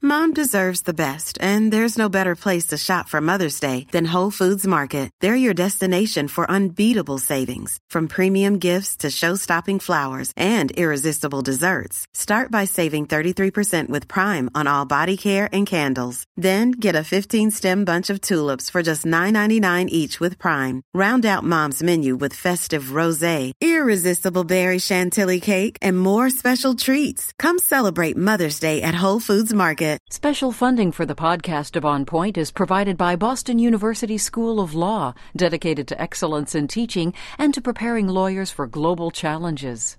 Mom deserves the best, and there's no better place to shop for Mother's Day than Whole Foods Market. They're your destination for unbeatable savings, from premium gifts to show-stopping flowers and irresistible desserts. Start by saving 33% with Prime on all body care and candles. Then get a 15-stem bunch of tulips for just $9.99 each with Prime. Round out Mom's menu with festive rosé, irresistible berry chantilly cake, and more special treats. Come celebrate Mother's Day at Whole Foods Market. Special funding for the podcast of On Point is provided by Boston University School of Law, dedicated to excellence in teaching and to preparing lawyers for global challenges.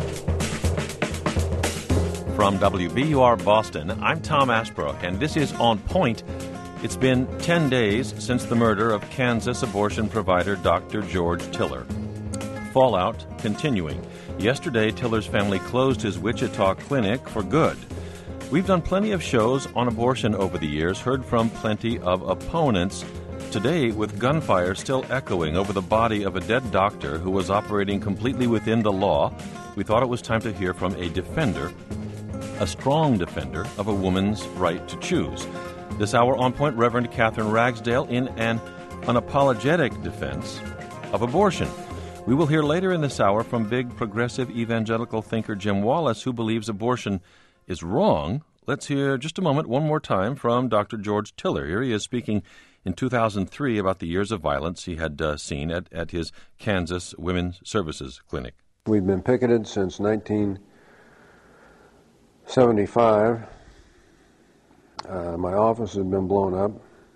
From WBUR Boston, I'm Tom Ashbrook, and this is On Point. It's been 10 days since the murder of Kansas abortion provider Dr. George Tiller. Fallout continuing. Yesterday, Tiller's family closed his Wichita clinic for good. We've done plenty of shows on abortion over the years, heard from plenty of opponents. Today, with gunfire still echoing over the body of a dead doctor who was operating completely within the law, we thought it was time to hear from a defender, a strong defender of a woman's right to choose. This hour on Point, Reverend Catherine Ragsdale in an unapologetic defense of abortion. We will hear later in this hour from big progressive evangelical thinker Jim Wallis, who believes abortion is wrong. Let's hear just a moment, one more time, from Dr. George Tiller. Here he is speaking in 2003 about the years of violence he had seen at his Kansas Women's Services Clinic. We've been picketed since 1975. My office has been blown up.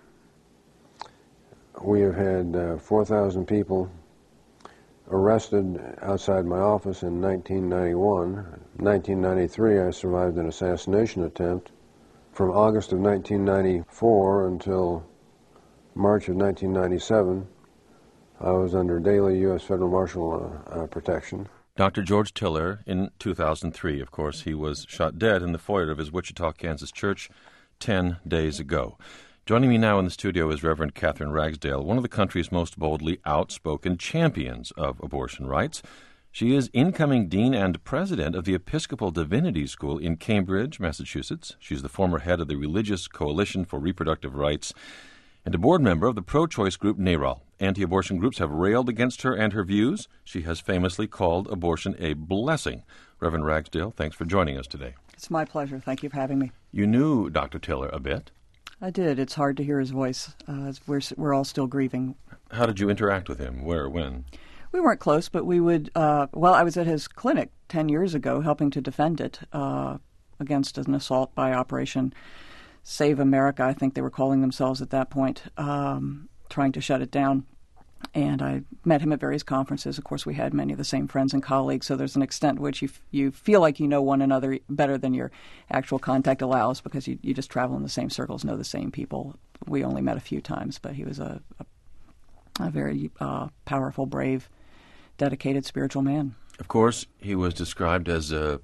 We have had 4,000 people arrested outside my office in 1991. 1993, I survived an assassination attempt. From August of 1994 until March of 1997, I was under daily U.S. federal marshal protection. Dr. George Tiller, in 2003, of course, he was shot dead in the foyer of his Wichita, Kansas church 10 days ago. Joining me now in the studio is Reverend Catherine Ragsdale, one of the country's most boldly outspoken champions of abortion rights. She is incoming dean and president of the Episcopal Divinity School in Cambridge, Massachusetts. She's the former head of the Religious Coalition for Reproductive Rights and a board member of the pro-choice group NARAL. Anti-abortion groups have railed against her and her views. She has famously called abortion a blessing. Reverend Ragsdale, thanks for joining us today. It's my pleasure. Thank you for having me. You knew Dr. Tiller a bit. I did. It's hard to hear his voice. We're all still grieving. How did you interact with him? Where? When? We weren't close, but we would. I was at his clinic 10 years ago helping to defend it against an assault by Operation Save America, I think they were calling themselves at that point, trying to shut it down. And I met him at various conferences. Of course, we had many of the same friends and colleagues, so there's an extent to which you feel like you know one another better than your actual contact allows because you just travel in the same circles, know the same people. We only met a few times, but he was a very powerful, brave, dedicated spiritual man. Of course, he was described as a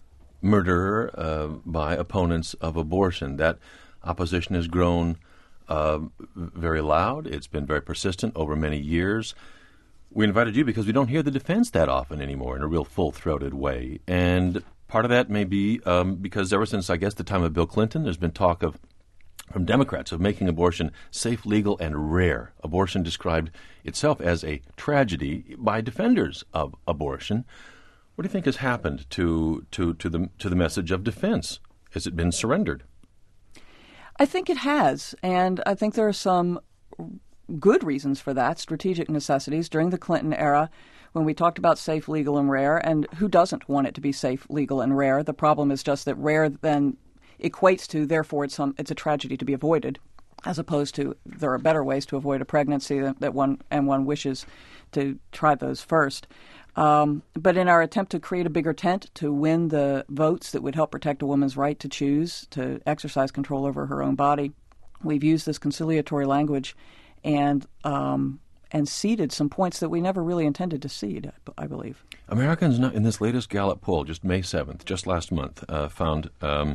murderer by opponents of abortion. That opposition has grown very loud. It's been very persistent over many years. We invited you because we don't hear the defense that often anymore in a real full-throated way. And part of that may be because ever since, I guess, the time of Bill Clinton, there's been talk from Democrats of making abortion safe, legal, and rare. Abortion described itself as a tragedy by defenders of abortion. What do you think has happened to the message of defense? Has it been surrendered? I think it has, and I think there are some good reasons for that, strategic necessities. During the Clinton era, when we talked about safe, legal, and rare, and who doesn't want it to be safe, legal, and rare? The problem is just that rare then equates to, therefore, it's a tragedy to be avoided, as opposed to there are better ways to avoid a pregnancy that one wishes to try those first. But in our attempt to create a bigger tent, to win the votes that would help protect a woman's right to choose, to exercise control over her own body, we've used this conciliatory language and ceded some points that we never really intended to cede, I believe. Americans, in this latest Gallup poll, just May 7th, just last month, found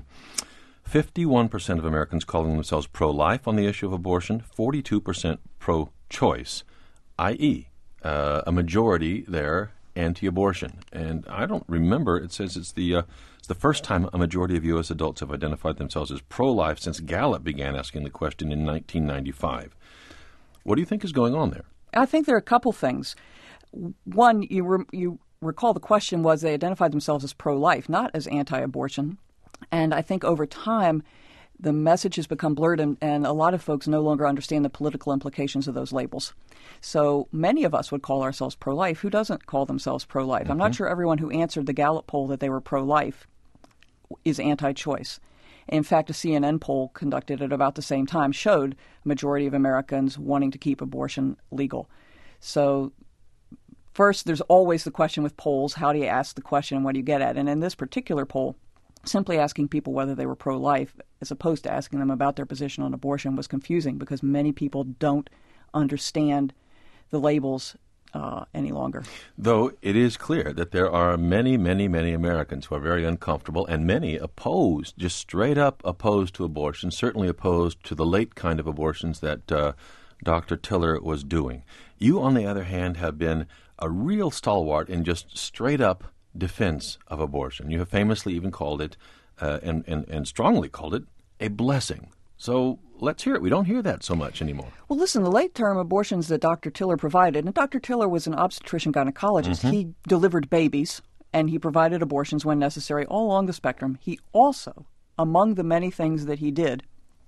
51% of Americans calling themselves pro-life on the issue of abortion, 42% pro-choice, i.e., a majority there anti-abortion. And I don't remember, it says it's the It's the first time a majority of U.S. adults have identified themselves as pro-life since Gallup began asking the question in 1995. What do you think is going on there? I think there are a couple things. One, you recall the question was they identified themselves as pro-life, not as anti-abortion. And I think over time, the message has become blurred, and a lot of folks no longer understand the political implications of those labels. So many of us would call ourselves pro-life. Who doesn't call themselves pro-life? Mm-hmm. I'm not sure everyone who answered the Gallup poll that they were pro-life is anti-choice. In fact, a CNN poll conducted at about the same time showed a majority of Americans wanting to keep abortion legal. So first, there's always the question with polls, how do you ask the question and what do you get at? And in this particular poll, simply asking people whether they were pro-life as opposed to asking them about their position on abortion was confusing because many people don't understand the labels any longer. Though it is clear that there are many, many, many Americans who are very uncomfortable and many opposed, just straight up opposed to abortion, certainly opposed to the late kind of abortions that Dr. Tiller was doing. You, on the other hand, have been a real stalwart in just straight up defense of abortion. You have famously even called it, and strongly called it, a blessing. So let's hear it. We don't hear that so much anymore. Well, listen, the late-term abortions that Dr. Tiller provided, and Dr. Tiller was an obstetrician-gynecologist. Mm-hmm. He delivered babies, and he provided abortions when necessary all along the spectrum. He also, among the many things that he did,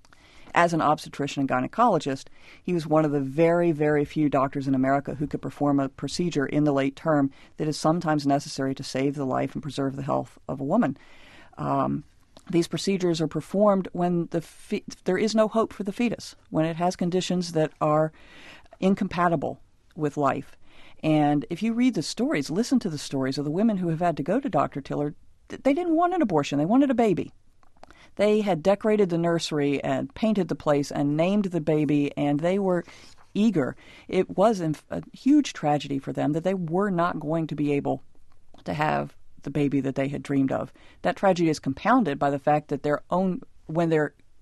as an obstetrician and gynecologist, he was one of the very, very few doctors in America who could perform a procedure in the late term that is sometimes necessary to save the life and preserve the health of a woman. These procedures are performed when there is no hope for the fetus, when it has conditions that are incompatible with life. And if you read the stories, listen to the stories of the women who have had to go to Dr. Tiller, they didn't want an abortion. They wanted a baby. They had decorated the nursery and painted the place and named the baby, and they were eager. It was a huge tragedy for them that they were not going to be able to have the baby that they had dreamed of. That tragedy is compounded by the fact that when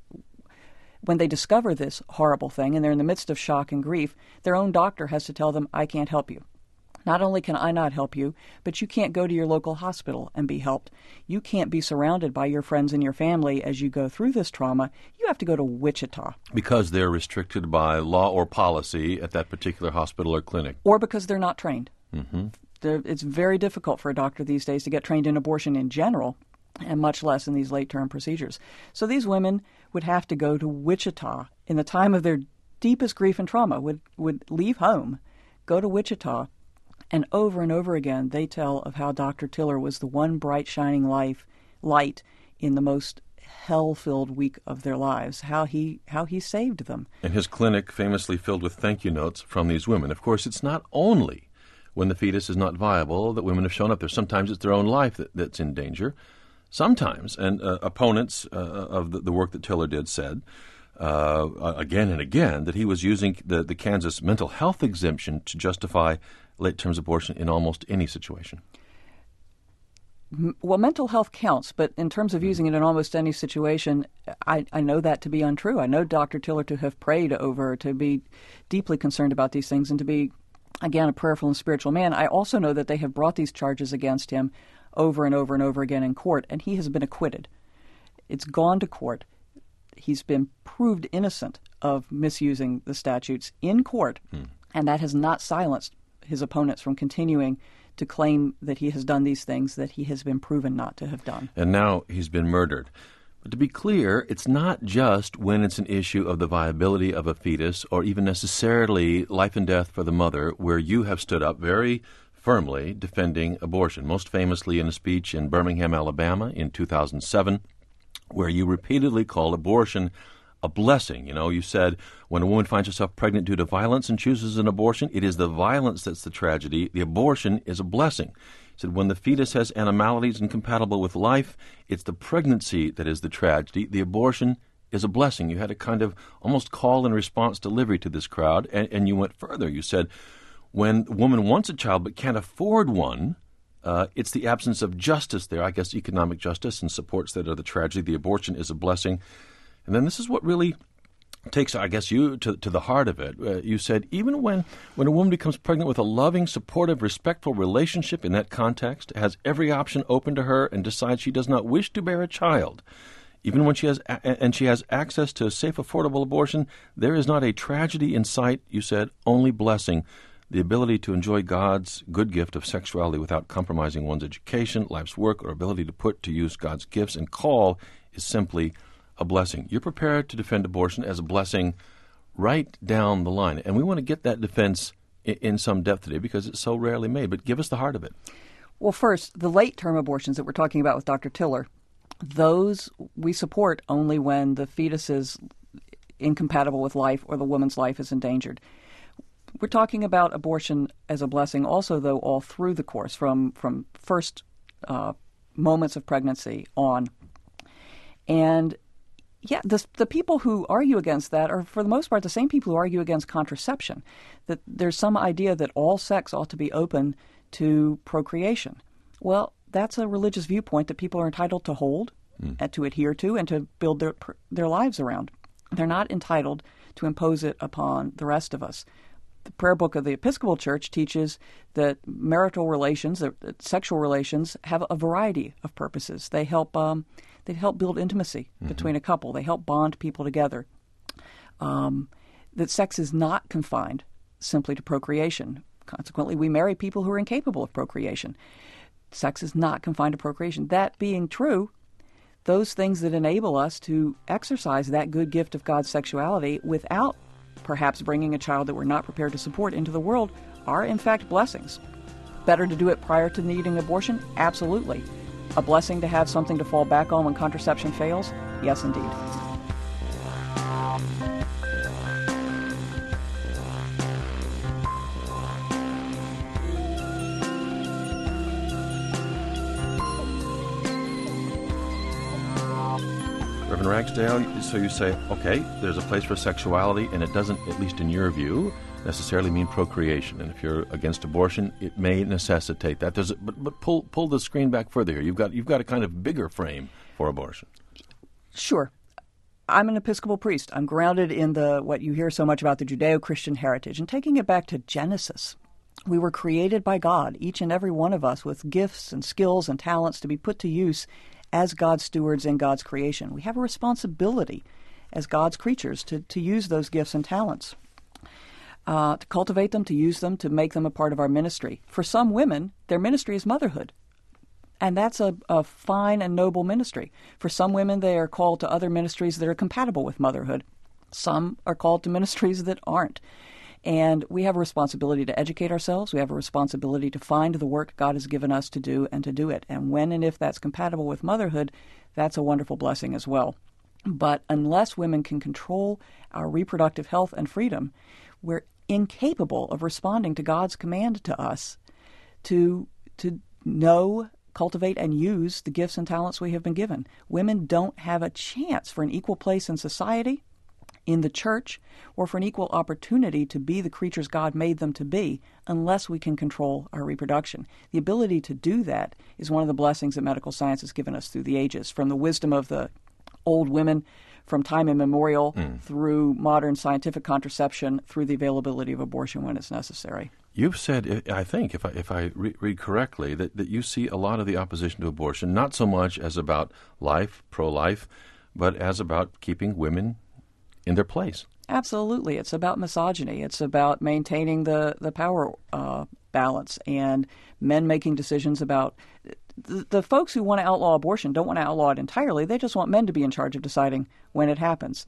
they discover this horrible thing and they're in the midst of shock and grief, their own doctor has to tell them, I can't help you. Not only can I not help you, but you can't go to your local hospital and be helped. You can't be surrounded by your friends and your family as you go through this trauma. You have to go to Wichita. Because they're restricted by law or policy at that particular hospital or clinic. Or because they're not trained. Mm-hmm. It's very difficult for a doctor these days to get trained in abortion in general, and much less in these late-term procedures. So these women would have to go to Wichita in the time of their deepest grief and trauma, would leave home, go to Wichita, and over again they tell of how Dr. Tiller was the one bright shining light in the most hell-filled week of their lives, how he saved them. And his clinic famously filled with thank you notes from these women. Of course, it's not only when the fetus is not viable that women have shown up there. Sometimes it's their own life that's in danger. Sometimes, and opponents of the work that Tiller did said, again and again, that he was using the Kansas mental health exemption to justify late-term abortion in almost any situation. Well, mental health counts, but in terms of using it in almost any situation, I know that to be untrue. I know Dr. Tiller to have prayed over, to be deeply concerned about these things, and to be, again, a prayerful and spiritual man. I also know that they have brought these charges against him over and over and over again in court, and he has been acquitted. It's gone to court. He's been proved innocent of misusing the statutes in court, and that has not silenced his opponents from continuing to claim that he has done these things that he has been proven not to have done. And now he's been murdered. But to be clear, it's not just when it's an issue of the viability of a fetus or even necessarily life and death for the mother where you have stood up very firmly defending abortion, most famously in a speech in Birmingham, Alabama in 2007, where you repeatedly called abortion a blessing. You know, you said when a woman finds herself pregnant due to violence and chooses an abortion, it is the violence that's the tragedy. The abortion is a blessing. You said when the fetus has anomalies incompatible with life, it's the pregnancy that is the tragedy. The abortion is a blessing. You had a kind of almost call and response delivery to this crowd, and you went further. You said when a woman wants a child but can't afford one, it's the absence of justice there, I guess economic justice and supports that are the tragedy. The abortion is a blessing. And then this is what really takes, I guess, you to the heart of it. You said, even when a woman becomes pregnant with a loving, supportive, respectful relationship in that context, has every option open to her and decides she does not wish to bear a child, even when she has access to a safe, affordable abortion, there is not a tragedy in sight, you said, only blessing. The ability to enjoy God's good gift of sexuality without compromising one's education, life's work, or ability to put to use God's gifts and call is simply a blessing. You're prepared to defend abortion as a blessing right down the line. And we want to get that defense in some depth today because it's so rarely made. But give us the heart of it. Well, first, the late-term abortions that we're talking about with Dr. Tiller, those we support only when the fetus is incompatible with life or the woman's life is endangered. We're talking about abortion as a blessing also, though, all through the course, from first moments of pregnancy on. And yeah, the people who argue against that are, for the most part, the same people who argue against contraception, that there's some idea that all sex ought to be open to procreation. Well, that's a religious viewpoint that people are entitled to hold and to adhere to and to build their lives around. They're not entitled to impose it upon the rest of us. The prayer book of the Episcopal Church teaches that marital relations, that sexual relations, have a variety of purposes. They help build intimacy between a couple. They help bond people together. That sex is not confined simply to procreation. Consequently, we marry people who are incapable of procreation. Sex is not confined to procreation. That being true, those things that enable us to exercise that good gift of God's sexuality without perhaps bringing a child that we're not prepared to support into the world are, in fact, blessings. Better to do it prior to needing abortion? Absolutely. A blessing to have something to fall back on when contraception fails? Yes, indeed. Reverend Ragsdale, so you say, okay, there's a place for sexuality, and it doesn't, at least in your view, necessarily mean procreation. And if you're against abortion, it may necessitate that. But pull the screen back further here. You've got a kind of bigger frame for abortion. Sure. I'm an Episcopal priest. I'm grounded in what you hear so much about, the Judeo-Christian heritage. And taking it back to Genesis, we were created by God, each and every one of us, with gifts and skills and talents to be put to use as God's stewards in God's creation. We have a responsibility as God's creatures to use those gifts and talents, to cultivate them, to use them, to make them a part of our ministry. For some women, their ministry is motherhood, and that's a fine and noble ministry. For some women, they are called to other ministries that are compatible with motherhood. Some are called to ministries that aren't. And we have a responsibility to educate ourselves. We have a responsibility to find the work God has given us to do and to do it. And when and if that's compatible with motherhood, that's a wonderful blessing as well. But unless women can control our reproductive health and freedom, we're incapable of responding to God's command to us to know, cultivate, and use the gifts and talents we have been given. Women don't have a chance for an equal place in society, in the church, or for an equal opportunity to be the creatures God made them to be unless we can control our reproduction. The ability to do that is one of the blessings that medical science has given us through the ages, from the wisdom of the old women from time immemorial through modern scientific contraception, through the availability of abortion when it's necessary. You've said, I think, if I read correctly, that you see a lot of the opposition to abortion not so much as about life, pro-life, but as about keeping women in their place. Absolutely. It's about misogyny. It's about maintaining the power balance and men making decisions about... The folks who want to outlaw abortion don't want to outlaw it entirely. They just want men to be in charge of deciding when it happens.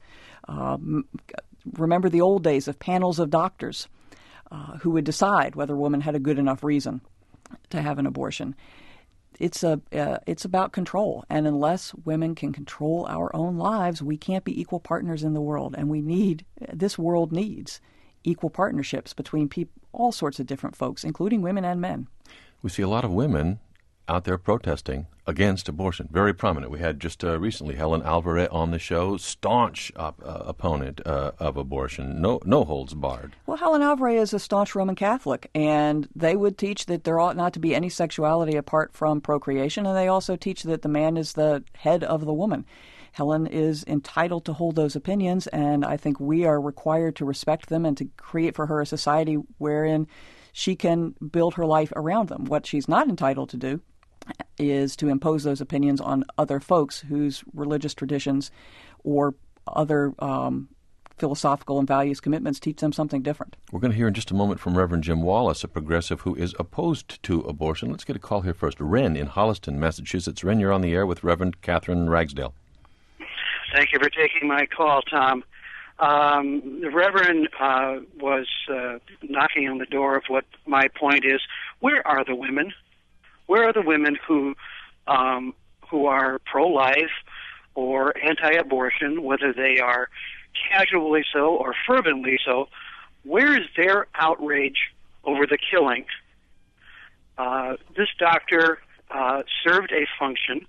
Remember the old days of panels of doctors who would decide whether a woman had a good enough reason to have an abortion. It's about control, and unless women can control our own lives, we can't be equal partners in the world. And this world needs equal partnerships between all sorts of different folks, including women and men. We see a lot of women out there protesting against abortion, very prominent. We had just recently Helen Alvarez on the show, staunch opponent of abortion, no holds barred. Well, Helen Alvarez is a staunch Roman Catholic, and they would teach that there ought not to be any sexuality apart from procreation, and they also teach that the man is the head of the woman. Helen is entitled to hold those opinions, and I think we are required to respect them and to create for her a society wherein she can build her life around them. What she's not entitled to do is to impose those opinions on other folks whose religious traditions or other philosophical and values commitments teach them something different. We're going to hear in just a moment from Reverend Jim Wallace, a progressive who is opposed to abortion. Let's get a call here first. Ren in Holliston, Massachusetts. Ren, you're on the air with Reverend Catherine Ragsdale. Thank you for taking my call, Tom. The Reverend was knocking on the door of what my point is. Where are the women? Where are the women who are pro-life or anti-abortion, whether they are casually so or fervently so? Where is their outrage over the killing? This doctor served a function.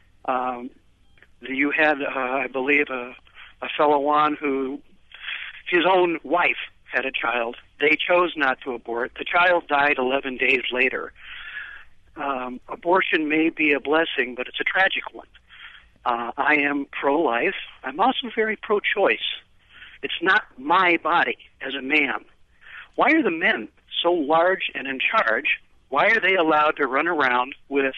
You had, I believe, a fellow on who his own wife had a child. They chose not to abort. The child died 11 days later. Abortion may be a blessing, but it's a tragic one. I am pro-life. I'm also very pro-choice. It's not my body as a man. Why are the men so large and in charge? Why are they allowed to run around with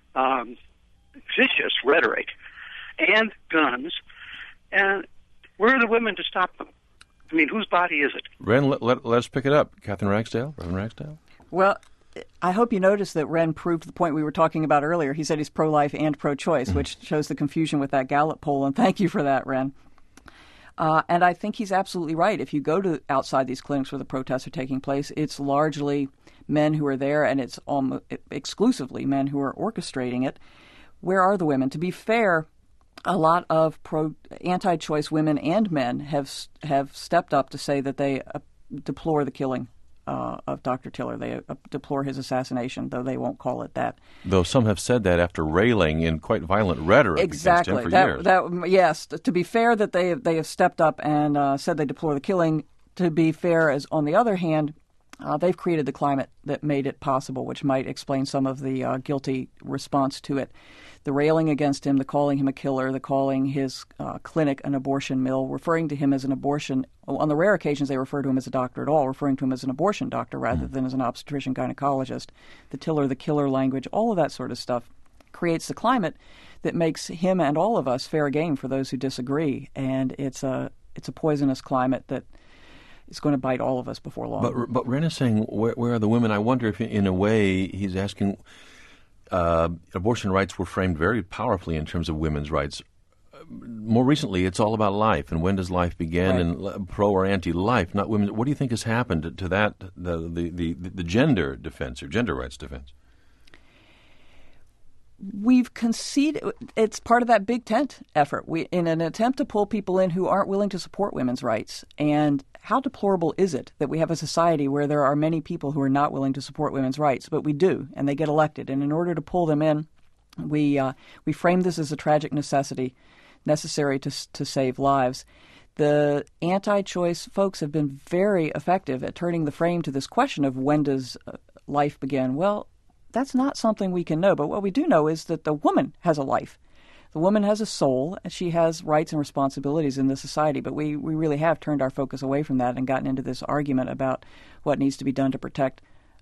vicious rhetoric and guns? And where are the women to stop them? I mean, whose body is it? Ren, let's pick it up. Catherine Ragsdale, Reverend Ragsdale. Well, I hope you noticed that Ren proved the point we were talking about earlier. He said he's pro-life and pro-choice, which shows the confusion with that Gallup poll, and thank you for that, Ren. And I think he's absolutely right. If you go to outside these clinics where the protests are taking place, it's largely men who are there, and it's almost exclusively men who are orchestrating it. Where are the women? To be fair, a lot of anti-choice women and men have stepped up to say that they deplore the killing of Dr. Tiller. They deplore his assassination, though they won't call it that. Though some have said that after railing in quite violent rhetoric against him for years. Yes, to be fair that they have stepped up and said they deplore the killing. To be fair, as on the other hand, they've created the climate that made it possible, which might explain some of the guilty response to it. The railing against him, the calling him a killer, the calling his clinic an abortion mill, referring to him as an abortion. On the rare occasions they refer to him as a doctor at all, referring to him as an abortion doctor rather than as an obstetrician gynecologist. The Tiller, the killer language, all of that sort of stuff creates the climate that makes him and all of us fair game for those who disagree. And it's a poisonous climate that is going to bite all of us before long. But Ren is saying, where are the women? I wonder if, in a way, he's asking, abortion rights were framed very powerfully in terms of women's rights. More recently, it's all about life, and when does life begin, right, and pro or anti-life, not women. What do you think has happened to that, the gender defense or gender rights defense? We've conceded. It's part of that big tent effort. In an attempt to pull people in who aren't willing to support women's rights. And how deplorable is it that we have a society where there are many people who are not willing to support women's rights, but we do, and they get elected. And in order to pull them in, we frame this as a tragic necessity, necessary to save lives. The anti-choice folks have been very effective at turning the frame to this question of when does life begin. Well, that's not something we can know, but what we do know is that the woman has a life. The woman has a soul, and she has rights and responsibilities in this society, but we really have turned our focus away from that and gotten into this argument about what needs to be done to protect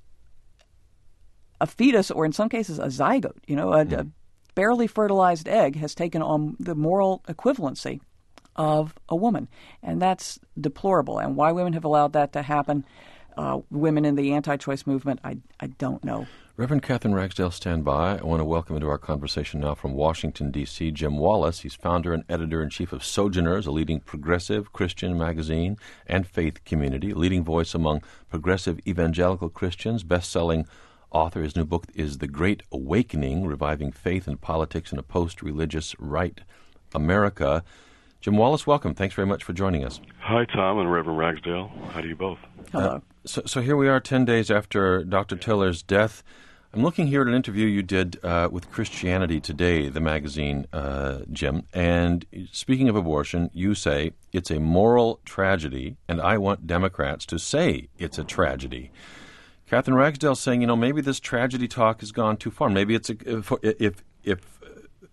a fetus, or in some cases a zygote. A barely fertilized egg has taken on the moral equivalency of a woman, and that's deplorable. And why women have allowed that to happen, women in the anti-choice movement, I don't know. Reverend Catherine Ragsdale, stand by. I want to welcome into our conversation now from Washington, D.C., Jim Wallace. He's founder and editor-in-chief of Sojourners, a leading progressive Christian magazine and faith community, a leading voice among progressive evangelical Christians, best-selling author. His new book is The Great Awakening, Reviving Faith and Politics in a Post-Religious Right America. Jim Wallace, welcome. Thanks very much for joining us. Hi, Tom and Reverend Ragsdale. How do you both? Hello. So here we are 10 days after Dr. Tiller's death. I'm looking here at an interview you did with Christianity Today, the magazine, Jim. And speaking of abortion, you say it's a moral tragedy, and I want Democrats to say it's a tragedy. Catherine Ragsdale saying, maybe this tragedy talk has gone too far. Maybe it's if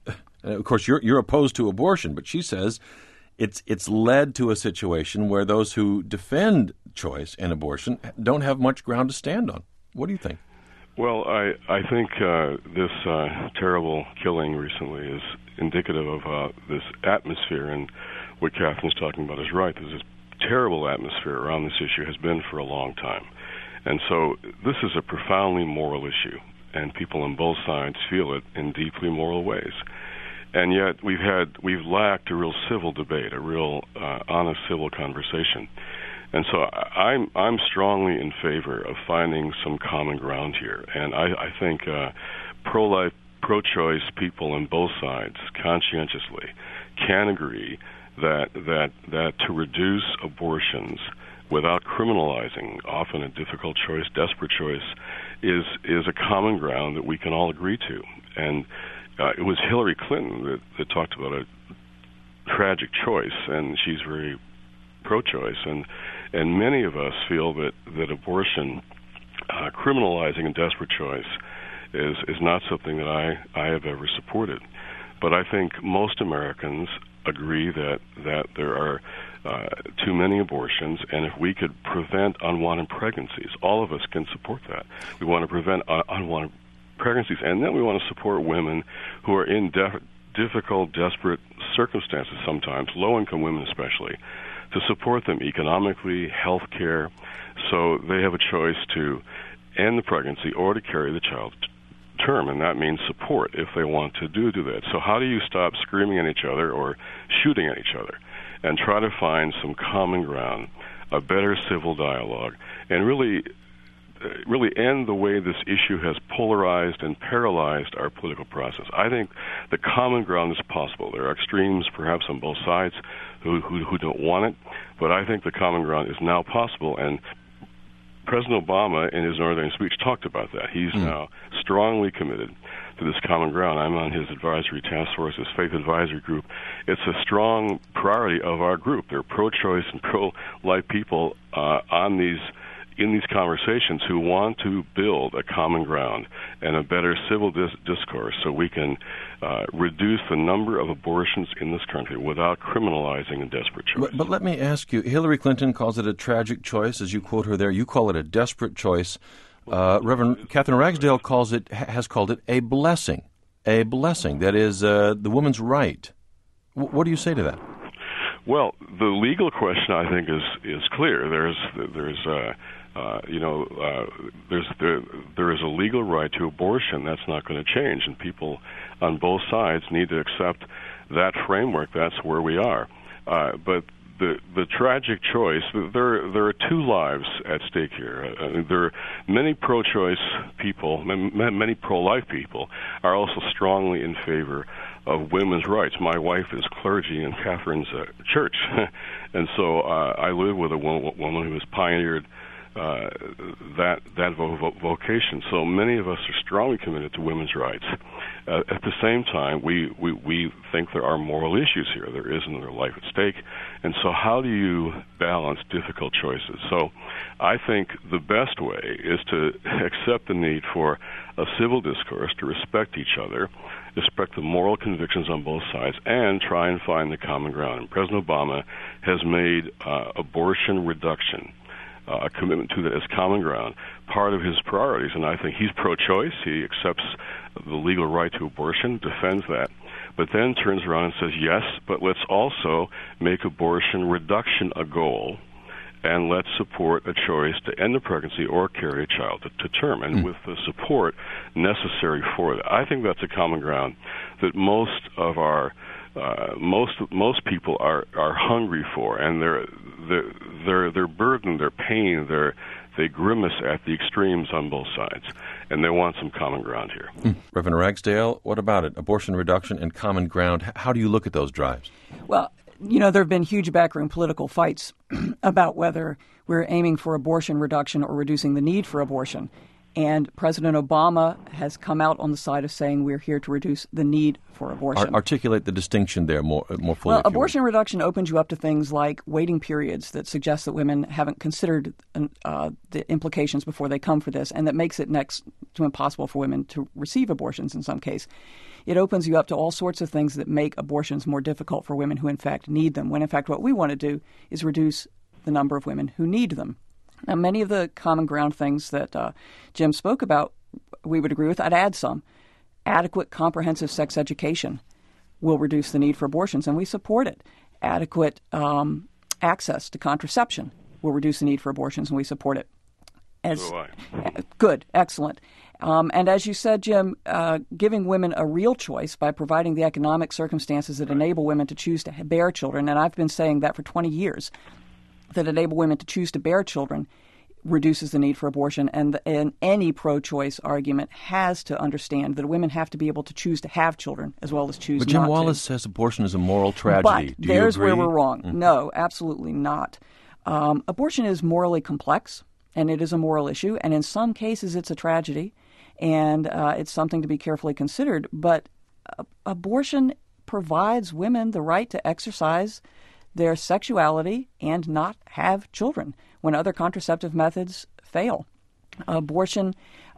And of course, you're opposed to abortion, but she says it's led to a situation where those who defend choice and abortion don't have much ground to stand on. What do you think? Well, I think this terrible killing recently is indicative of this atmosphere, and what Catherine's talking about is right. There's this terrible atmosphere around this issue, has been for a long time. And so this is a profoundly moral issue, and people on both sides feel it in deeply moral ways. And yet we've lacked a real civil debate, a real honest civil conversation. And so I'm strongly in favor of finding some common ground here. And I think pro-life, pro-choice people on both sides conscientiously can agree that to reduce abortions without criminalizing often a difficult choice, desperate choice, is a common ground that we can all agree to. And it was Hillary Clinton that talked about a tragic choice, and she's very pro-choice, and many of us feel that abortion, criminalizing a desperate choice, is not something that I have ever supported. But I think most Americans agree that there are too many abortions, and if we could prevent unwanted pregnancies, all of us can support that. We want to prevent unwanted pregnancies, and then we want to support women who are in difficult, desperate circumstances sometimes, low-income women especially, to support them economically, health care, so they have a choice to end the pregnancy or to carry the child to term, and that means support if they want to do that. So how do you stop screaming at each other or shooting at each other and try to find some common ground, a better civil dialogue, and really end the way this issue has polarized and paralyzed our political process? I think the common ground is possible. There are extremes, perhaps on both sides, who don't want it, but I think the common ground is now possible, and President Obama, in his Northern speech, talked about that. He's now strongly committed to this common ground. I'm on his advisory task force, his faith advisory group. It's a strong priority of our group. There are pro-choice and pro-life people in these conversations who want to build a common ground and a better civil discourse so we can reduce the number of abortions in this country without criminalizing a desperate choice. But let me ask you, Hillary Clinton calls it a tragic choice, as you quote her there. You call it a desperate choice. Reverend Catherine Ragsdale has called it a blessing. A blessing, that is the woman's right. What do you say to that? Well, the legal question, I think, is clear. There is a legal right to abortion. That's not going to change, and people on both sides need to accept that framework. That's where we are. But the tragic choice, there are two lives at stake here. There are many pro-choice people, many pro-life people are also strongly in favor of women's rights. My wife is clergy in Catherine's church, and so I live with a woman who has pioneered that vocation. So many of us are strongly committed to women's rights. At the same time, we think there are moral issues here. There is another life at stake. And so how do you balance difficult choices? So I think the best way is to accept the need for a civil discourse, to respect each other, respect the moral convictions on both sides, and try and find the common ground. And President Obama has made abortion reduction a commitment to that as common ground, part of his priorities. And I think he's pro-choice. He accepts the legal right to abortion, defends that, but then turns around and says, yes, but let's also make abortion reduction a goal, and let's support a choice to end the pregnancy or carry a child to term, and with the support necessary for that. I think that's a common ground that most of our most people are hungry for, and they're burdened, they're pained, they grimace at the extremes on both sides, and they want some common ground here. Reverend Ragsdale, what about it? Abortion reduction and common ground. How do you look at those drives? Well, there have been huge backroom political fights about whether we're aiming for abortion reduction or reducing the need for abortion. And President Obama has come out on the side of saying we're here to reduce the need for abortion. Articulate the distinction there more fully. Well, abortion reduction opens you up to things like waiting periods that suggest that women haven't considered the implications before they come for this, and that makes it next to impossible for women to receive abortions in some case. It opens you up to all sorts of things that make abortions more difficult for women who, in fact, need them, when, in fact, what we want to do is reduce the number of women who need them. Now, many of the common ground things that Jim spoke about, we would agree with. I'd add some. Adequate, comprehensive sex education will reduce the need for abortions, and we support it. Adequate access to contraception will reduce the need for abortions, and we support it. Good, excellent. And as you said, Jim, giving women a real choice by providing the economic circumstances that enable women to choose to bear children, and I've been saying that for 20 years, that enable women to choose to bear children reduces the need for abortion. And any pro-choice argument has to understand that women have to be able to choose to have children as well as choose not to. But Jim Wallis says abortion is a moral tragedy. But there's where we're wrong. Mm-hmm. No, absolutely not. Abortion is morally complex, and it is a moral issue. And in some cases, it's a tragedy, and it's something to be carefully considered. But abortion provides women the right to exercise their sexuality and not have children when other contraceptive methods fail. Abortion,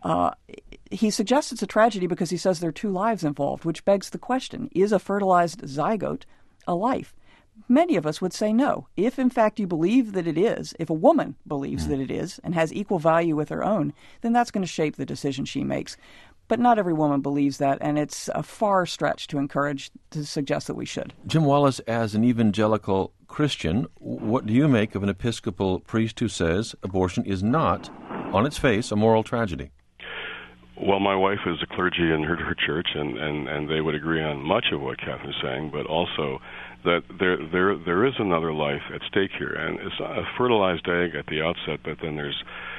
he suggests it's a tragedy because he says there are two lives involved, which begs the question, is a fertilized zygote a life? Many of us would say no. If, in fact, you believe that it is, if a woman believes that it is and has equal value with her own, then that's going to shape the decision she makes. But not every woman believes that, and it's a far stretch to suggest that we should. Jim Wallis, as an evangelical Christian, what do you make of an Episcopal priest who says abortion is not, on its face, a moral tragedy? Well, my wife is a clergy in her church, and they would agree on much of what Catherine's saying, but also that there is another life at stake here, and it's a fertilized egg at the outset, but then there's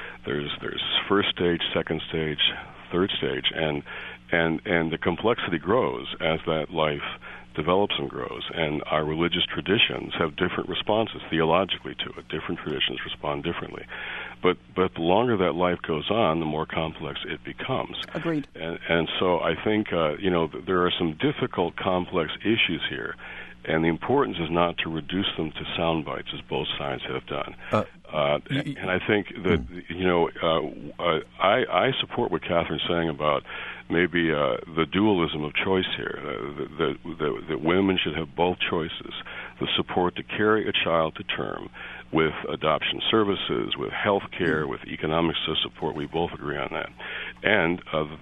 first stage, second stage, third stage, and the complexity grows as that life develops and grows, and our religious traditions have different responses theologically to it. Different traditions respond differently, but the longer that life goes on, the more complex it becomes. Agreed. And so I think there are some difficult, complex issues here. And the importance is not to reduce them to sound bites, as both sides have done. And I think that, I support what Catherine's saying about maybe the dualism of choice here, that women should have both choices, the support to carry a child to term with adoption services, with health care, with economic support. We both agree on that. And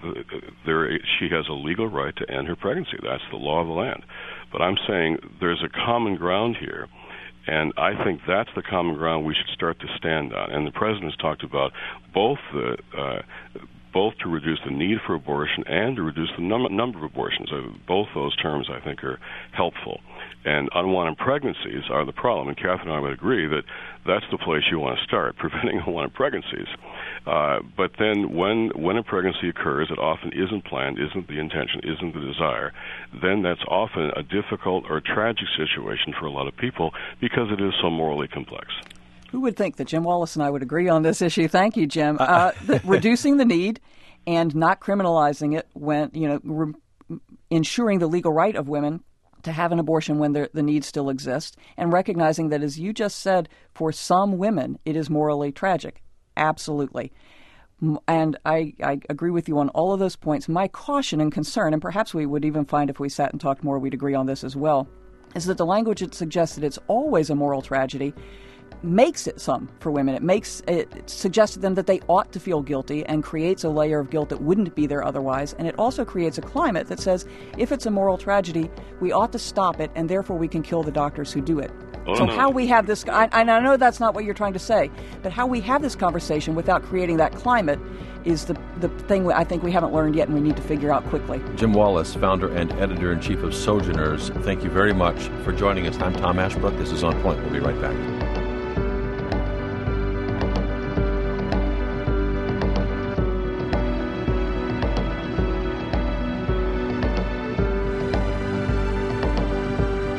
she has a legal right to end her pregnancy. That's the law of the land. But I'm saying there's a common ground here, and I think that's the common ground we should start to stand on. And the President has talked about both to reduce the need for abortion and to reduce the number of abortions. Both those terms, I think, are helpful. And unwanted pregnancies are the problem. And Catherine and I would agree that that's the place you want to start, preventing unwanted pregnancies. But then when a pregnancy occurs, it often isn't planned, isn't the intention, isn't the desire, then that's often a difficult or tragic situation for a lot of people because it is so morally complex. Who would think that Jim Wallis and I would agree on this issue? Thank you, Jim. Reducing the need and not criminalizing it when, ensuring the legal right of women to have an abortion when the need still exists, and recognizing that, as you just said, for some women, it is morally tragic. Absolutely. And I agree with you on all of those points. My caution and concern, and perhaps we would even find if we sat and talked more, we'd agree on this as well, is that the language that suggests that it's always a moral tragedy makes it some for women. It suggests to them that they ought to feel guilty and creates a layer of guilt that wouldn't be there otherwise. And it also creates a climate that says if it's a moral tragedy, we ought to stop it, and therefore we can kill the doctors who do it. How we have this, I know that's not what you're trying to say, but how we have this conversation without creating that climate is the thing I think we haven't learned yet and we need to figure out quickly. Jim Wallis, founder and editor-in-chief of Sojourners, thank you very much for joining us. I'm Tom Ashbrook. This is On Point. We'll be right back.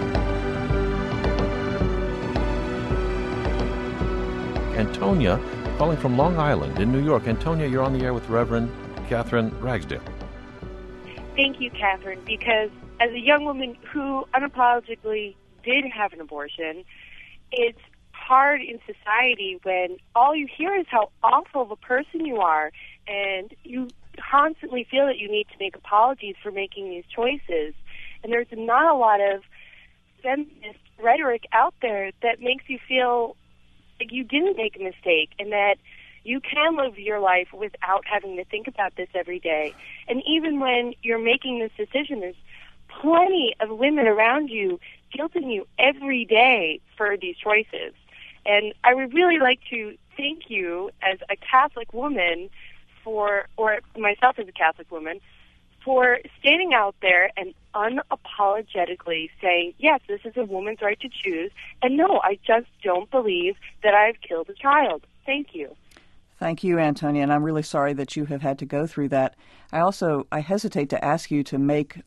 Antonia calling from Long Island in New York. Antonia, you're on the air with Reverend Catherine Ragsdale. Thank you, Catherine, because as a young woman who unapologetically did have an abortion, it's hard in society when all you hear is how awful of a person you are, and you constantly feel that you need to make apologies for making these choices. And there's not a lot of feminist rhetoric out there that makes you feel like you didn't make a mistake and that you can live your life without having to think about this every day. And even when you're making this decision, there's plenty of women around you guilting you every day for these choices. And I would really like to thank you as a Catholic woman or myself as a Catholic woman, for standing out there and unapologetically saying, yes, this is a woman's right to choose, and no, I just don't believe that I've killed a child. Thank you. Thank you, Antonia, and I'm really sorry that you have had to go through that. I hesitate to ask you to make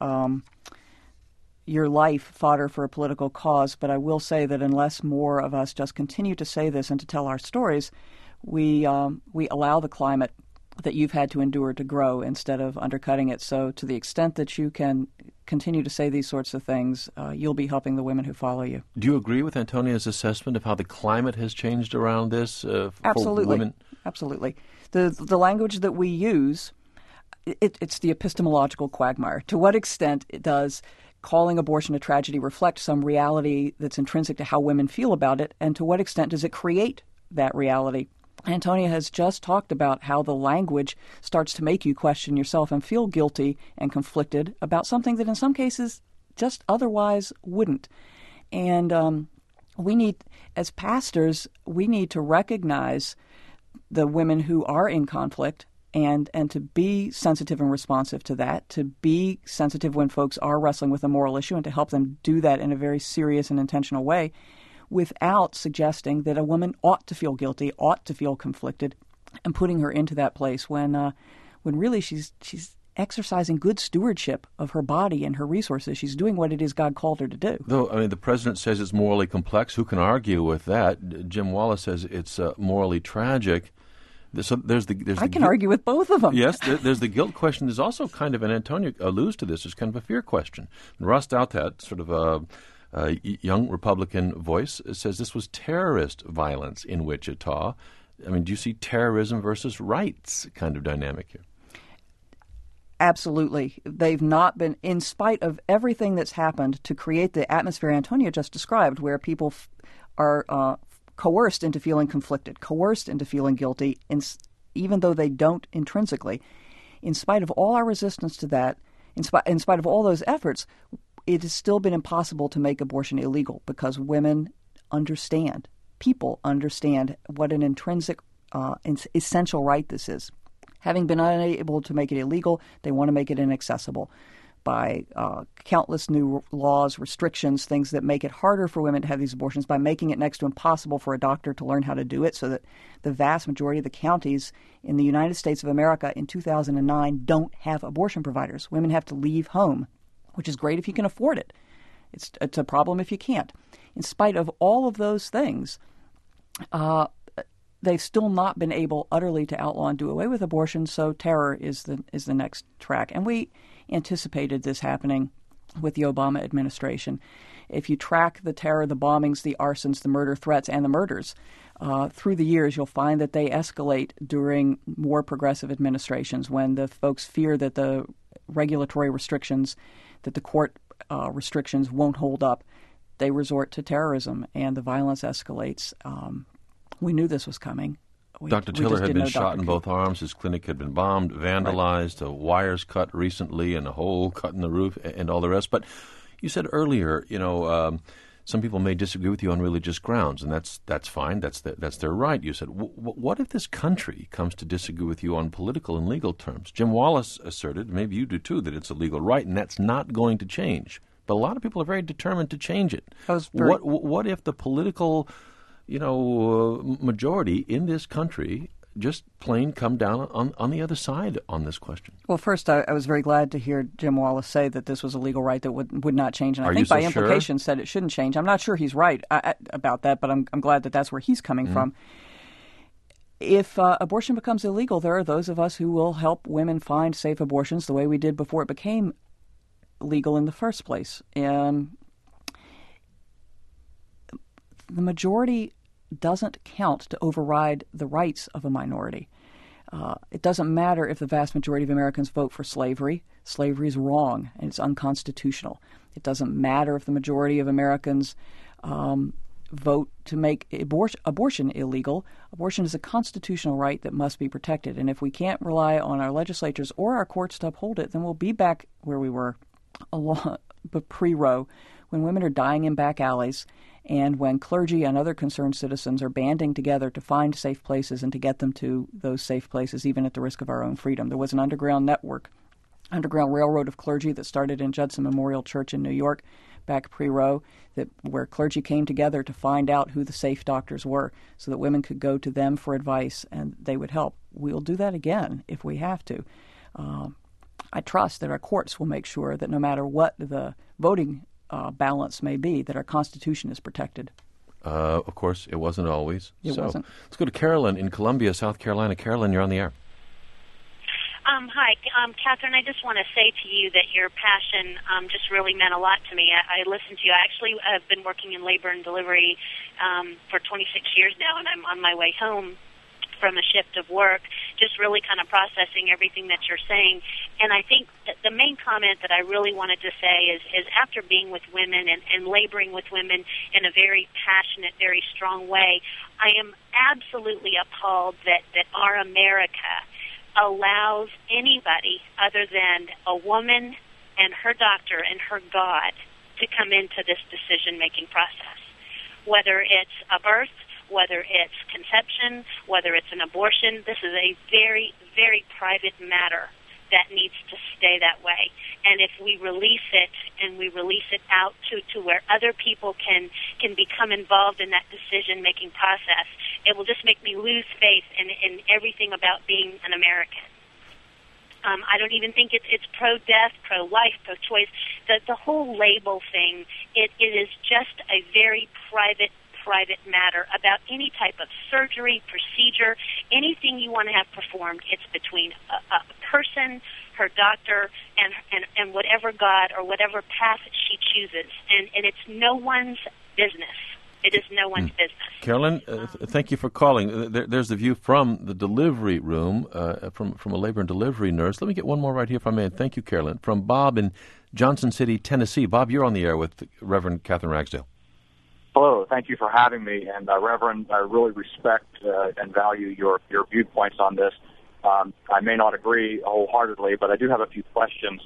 your life fodder for a political cause, but I will say that unless more of us just continue to say this and to tell our stories, we allow the climate that you've had to endure to grow instead of undercutting it. So to the extent that you can continue to say these sorts of things, you'll be helping the women who follow you. Do you agree with Antonia's assessment of how the climate has changed around this for women? Absolutely. The language that we use, it's the epistemological quagmire. To what extent does calling abortion a tragedy reflect some reality that's intrinsic to how women feel about it, and to what extent does it create that reality? Antonia has just talked about how the language starts to make you question yourself and feel guilty and conflicted about something that in some cases just otherwise wouldn't. And we need, as pastors, we need to recognize the women who are in conflict and to be sensitive and responsive to that, to be sensitive when folks are wrestling with a moral issue and to help them do that in a very serious and intentional way, without suggesting that a woman ought to feel guilty, ought to feel conflicted, and putting her into that place when really she's exercising good stewardship of her body and her resources. She's doing what it is God called her to do. Though, I mean, the president says it's morally complex. Who can argue with that? Jim Wallace says it's morally tragic. So I can argue with both of them. Yes, there's the guilt question. There's also kind of, and Antonia alludes to this, there's kind of a fear question. Russ Douthat, sort of a young Republican voice, says this was terrorist violence in Wichita. I mean, do you see terrorism versus rights kind of dynamic here? Absolutely. They've not been, in spite of everything that's happened to create the atmosphere Antonia just described, where people are coerced into feeling conflicted, coerced into feeling guilty, even though they don't intrinsically. In spite of all our resistance to that, in spite of all those efforts, it has still been impossible to make abortion illegal because women understand, people understand what an intrinsic, essential right this is. Having been unable to make it illegal, they want to make it inaccessible by countless new laws, restrictions, things that make it harder for women to have these abortions, by making it next to impossible for a doctor to learn how to do it, so that the vast majority of the counties in the United States of America in 2009 don't have abortion providers. Women have to leave home, which is great if you can afford it. It's a problem if you can't. In spite of all of those things, they've still not been able utterly to outlaw and do away with abortion, so terror is the next track. And we anticipated this happening with the Obama administration. If you track the terror, the bombings, the arsons, the murder threats, and the murders, through the years you'll find that they escalate during more progressive administrations when the folks fear that the regulatory restrictions, that the court restrictions won't hold up. They resort to terrorism, and the violence escalates. We knew this was coming. Dr. Tiller had been shot in both arms. His clinic had been bombed, vandalized, wires cut recently, and a hole cut in the roof, and all the rest. But you said earlier, some people may disagree with you on religious grounds, and that's fine. That's their right. You said, what if this country comes to disagree with you on political and legal terms? Jim Wallace asserted, maybe you do too, that it's a legal right, and that's not going to change. But a lot of people are very determined to change it. What if the political majority in this country just plain come down on the other side on this question? Well, first, I was very glad to hear Jim Wallace say that this was a legal right that would not change, and I think by implication said it shouldn't change. I'm not sure he's right about that, but I'm glad that that's where he's coming from. if abortion becomes illegal, there are those of us who will help women find safe abortions the way we did before it became legal in the first place. The majority doesn't count to override the rights of a minority. It doesn't matter if the vast majority of Americans vote for slavery. Slavery is wrong and it's unconstitutional. It doesn't matter if the majority of Americans vote to make abortion illegal. Abortion is a constitutional right that must be protected. And if we can't rely on our legislatures or our courts to uphold it, then we'll be back where we were pre-Roe, when women are dying in back alleys and when clergy and other concerned citizens are banding together to find safe places and to get them to those safe places, even at the risk of our own freedom. There was an underground railroad of clergy that started in Judson Memorial Church in New York back pre-Roe, where clergy came together to find out who the safe doctors were so that women could go to them for advice and they would help. We'll do that again if we have to. I trust that our courts will make sure that no matter what the voting balance may be, that our Constitution is protected. Of course, it wasn't always. It wasn't. Let's go to Carolyn in Columbia, South Carolina. Carolyn, you're on the air. Hi, Catherine. I just want to say to you that your passion just really meant a lot to me. I listened to you. I actually have been working in labor and delivery for 26 years now, and I'm on my way home from a shift of work, just really kind of processing everything that you're saying. And I think that the main comment that I really wanted to say is after being with women and laboring with women in a very passionate, very strong way, I am absolutely appalled that our America allows anybody other than a woman and her doctor and her God to come into this decision-making process. Whether it's a birth, whether it's conception, whether it's an abortion, this is a very, very private matter that needs to stay that way. And if we release it and we release it out to where other people can become involved in that decision-making process, it will just make me lose faith in everything about being an American. I don't even think it's pro-death, pro-life, pro-choice. The whole label thing, it is just a very private matter about any type of surgery, procedure, anything you want to have performed. It's between a person, her doctor, and whatever God or whatever path she chooses. And it's no one's business. It is no one's business. Carolyn, thank you for calling. There's the view from the delivery room, from a labor and delivery nurse. Let me get one more right here if I may. Thank you, Carolyn. From Bob in Johnson City, Tennessee. Bob, you're on the air with Reverend Catherine Ragsdale. Hello. Thank you for having me. And, Reverend, I really respect and value your viewpoints on this. I may not agree wholeheartedly, but I do have a few questions.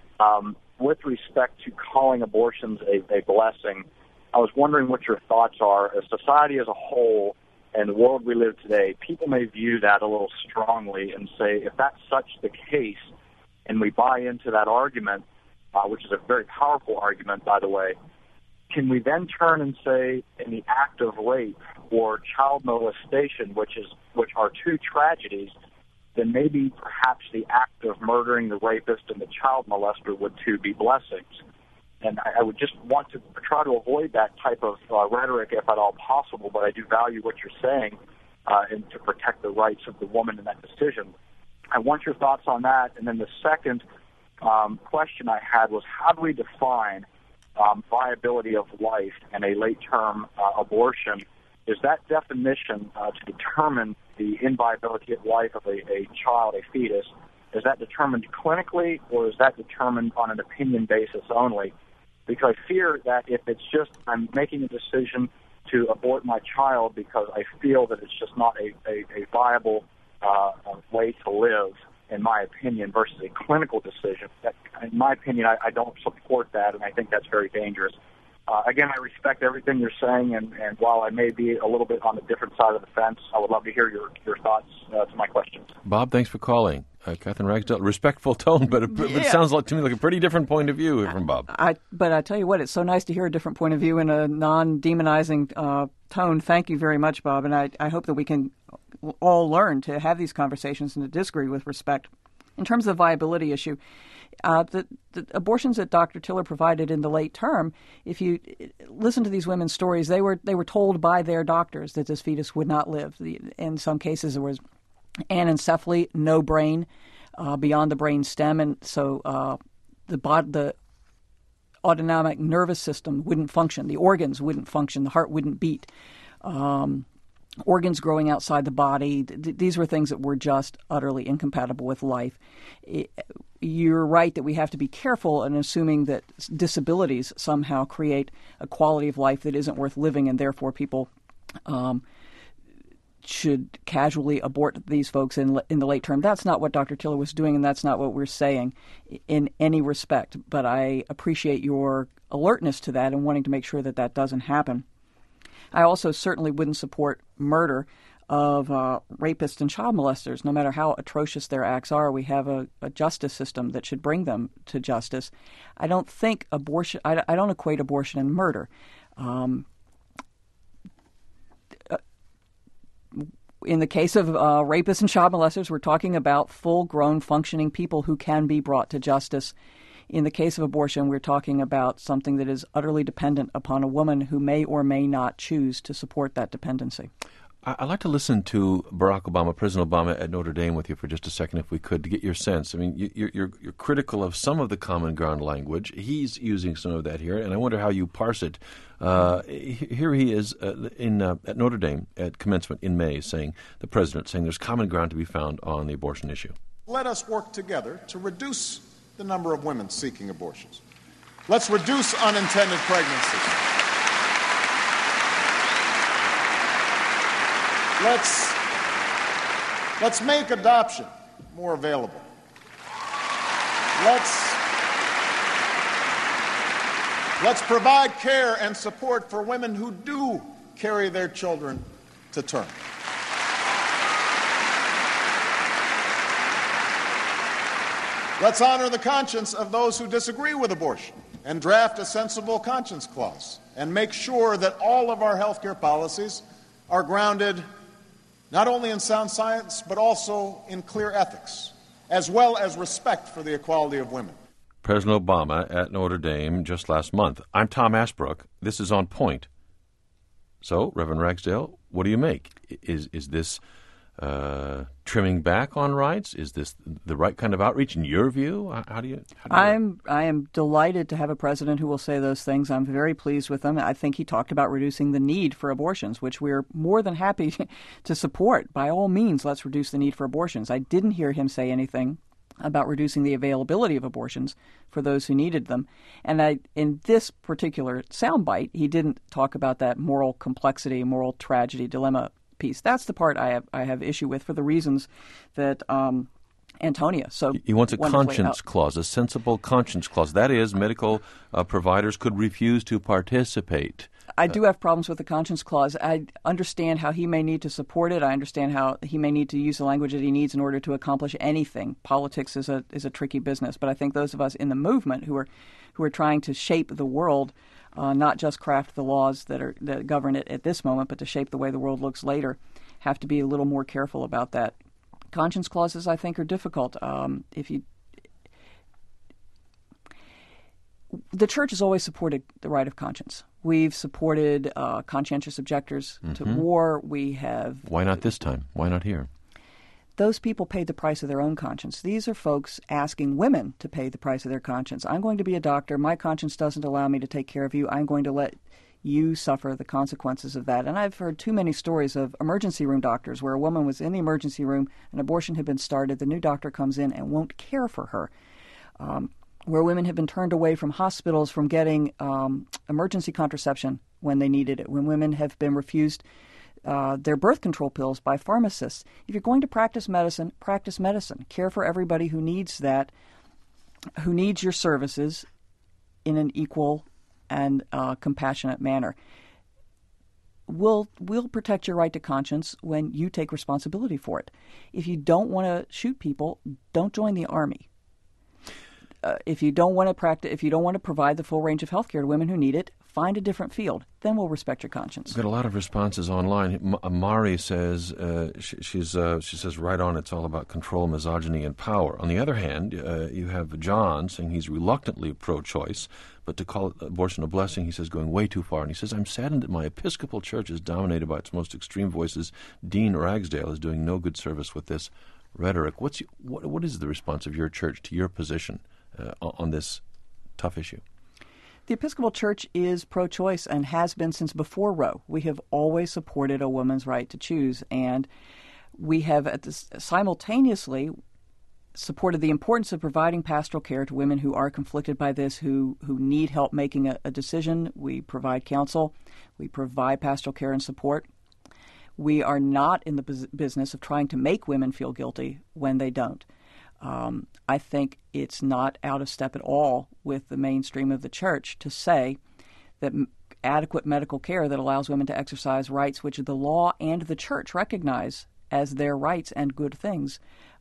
With respect to calling abortions a blessing, I was wondering what your thoughts are. As society as a whole and the world we live today, people may view that a little strongly and say, if that's such the case, and we buy into that argument, which is a very powerful argument, by the way, can we then turn and say in the act of rape or child molestation, which are two tragedies, then maybe perhaps the act of murdering the rapist and the child molester would too be blessings? And I would just want to try to avoid that type of rhetoric if at all possible, but I do value what you're saying and to protect the rights of the woman in that decision. I want your thoughts on that. And then the second question I had was, how do we define viability of life and a late-term abortion? Is that definition to determine the inviability of life of a child, a fetus, is that determined clinically or is that determined on an opinion basis only? Because I fear that if it's just I'm making a decision to abort my child because I feel that it's just not a viable way to live, in my opinion, versus a clinical decision, that, in my opinion, I don't support that, and I think that's very dangerous. Again, I respect everything you're saying, and while I may be a little bit on the different side of the fence, I would love to hear your thoughts to my questions. Bob, thanks for calling. Catherine Ragsdale, respectful tone, but it sounds to me like a pretty different point of view from Bob. But I tell you what, it's so nice to hear a different point of view in a non-demonizing tone. Thank you very much, Bob, and I hope that we can all learn to have these conversations and to disagree with respect. In terms of the viability issue, The abortions that Dr. Tiller provided in the late term, if you listen to these women's stories, they were told by their doctors that this fetus would not live. In some cases, there was anencephaly, no brain beyond the brain stem, and so the autonomic nervous system wouldn't function. The organs wouldn't function. The heart wouldn't beat. Organs growing outside the body. These were things that were just utterly incompatible with life. You're right that we have to be careful in assuming that disabilities somehow create a quality of life that isn't worth living, and therefore people should casually abort these folks in the late term. That's not what Dr. Tiller was doing, and that's not what we're saying in any respect. But I appreciate your alertness to that and wanting to make sure that that doesn't happen. I also certainly wouldn't support murder of rapists and child molesters. No matter how atrocious their acts are, we have a justice system that should bring them to justice. I don't think abortion. I don't equate abortion and murder. In the case of rapists and child molesters, we're talking about full-grown, functioning people who can be brought to justice. In the case of abortion, we're talking about something that is utterly dependent upon a woman who may or may not choose to support that dependency. I'd like to listen to Barack Obama, President Obama, at Notre Dame with you for just a second, if we could, to get your sense. I mean, you're critical of some of the common ground language. He's using some of that here, and I wonder how you parse it. Here he is at Notre Dame at commencement in May, the president saying there's common ground to be found on the abortion issue. Let us work together to reduce the number of women seeking abortions. Let's reduce unintended pregnancies. Let's make adoption more available. Let's provide care and support for women who do carry their children to term. Let's honor the conscience of those who disagree with abortion and draft a sensible conscience clause and make sure that all of our health care policies are grounded not only in sound science, but also in clear ethics, as well as respect for the equality of women. President Obama at Notre Dame just last month. I'm Tom Ashbrook. This is On Point. So, Reverend Ragsdale, what do you make? Is this trimming back on rights? Is this the right kind of outreach in your view? How do you I am delighted to have a president who will say those things. I'm very pleased with him. I think he talked about reducing the need for abortions, which we're more than happy to support. By all means, let's reduce the need for abortions. I didn't hear him say anything about reducing the availability of abortions for those who needed them. And in this particular soundbite, he didn't talk about that moral complexity, moral tragedy, dilemma piece. That's the part I have issue with for the reasons that Antonia so he wants a conscience clause, a sensible conscience clause. That is, medical providers could refuse to participate. I do have problems with the conscience clause. I understand how he may need to support it. I understand how he may need to use the language that he needs in order to accomplish anything. Politics is a tricky business, but I think those of us in the movement who are trying to shape the world, not just craft the laws that govern it at this moment, but to shape the way the world looks later, have to be a little more careful about that. Conscience clauses, I think, are difficult. The church has always supported the right of conscience. We've supported conscientious objectors to war. We have. Why not this time? Why not here? Those people paid the price of their own conscience. These are folks asking women to pay the price of their conscience. I'm going to be a doctor. My conscience doesn't allow me to take care of you. I'm going to let you suffer the consequences of that. And I've heard too many stories of emergency room doctors where a woman was in the emergency room, an abortion had been started, the new doctor comes in and won't care for her. Where women have been turned away from hospitals from getting emergency contraception when they needed it, when women have been refused their birth control pills by pharmacists. If you're going to practice medicine, practice medicine. Care for everybody who needs that, who needs your services in an equal and compassionate manner. We'll protect your right to conscience when you take responsibility for it. If you don't want to shoot people, don't join the Army. If you don't want to provide the full range of health care to women who need it, find a different field. Then we'll respect your conscience. We've got a lot of responses online. Mari says, she says, right on, it's all about control, misogyny, and power. On the other hand, you have John saying he's reluctantly pro-choice, but to call abortion a blessing, he says, going way too far. And he says, I'm saddened that my Episcopal Church is dominated by its most extreme voices. Dean Ragsdale is doing no good service with this rhetoric. What is the response of your church to your position on this tough issue? The Episcopal Church is pro-choice and has been since before Roe. We have always supported a woman's right to choose, and we have simultaneously supported the importance of providing pastoral care to women who are conflicted by this, who need help making a decision. We provide counsel. We provide pastoral care and support. We are not in the business of trying to make women feel guilty when they don't. I think it's not out of step at all with the mainstream of the church to say that adequate medical care that allows women to exercise rights which the law and the church recognize as their rights and good things,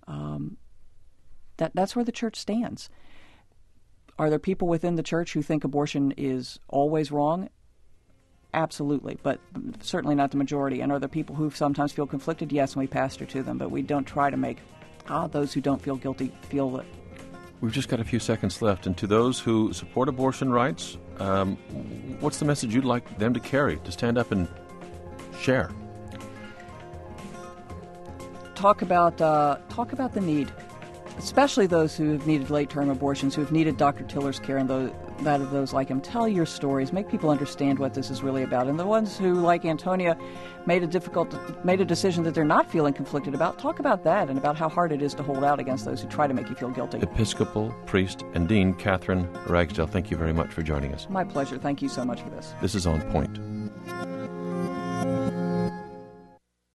that's where the church stands. Are there people within the church who think abortion is always wrong? Absolutely, but certainly not the majority. And are there people who sometimes feel conflicted? Yes, and we pastor to them, but we don't try to make those who don't feel guilty feel it. We've just got a few seconds left, and to those who support abortion rights, what's the message you'd like them to carry, to stand up and share? Talk about the need, especially those who have needed late-term abortions, who have needed Dr. Tiller's care, and that of those like him. Tell your stories. Make people understand what this is really about. And the ones who, like Antonia, made a decision that they're not feeling conflicted about, talk about that and about how hard it is to hold out against those who try to make you feel guilty. Episcopal priest and Dean Catherine Ragsdale, thank you very much for joining us. My pleasure. Thank you so much for this. This is On Point.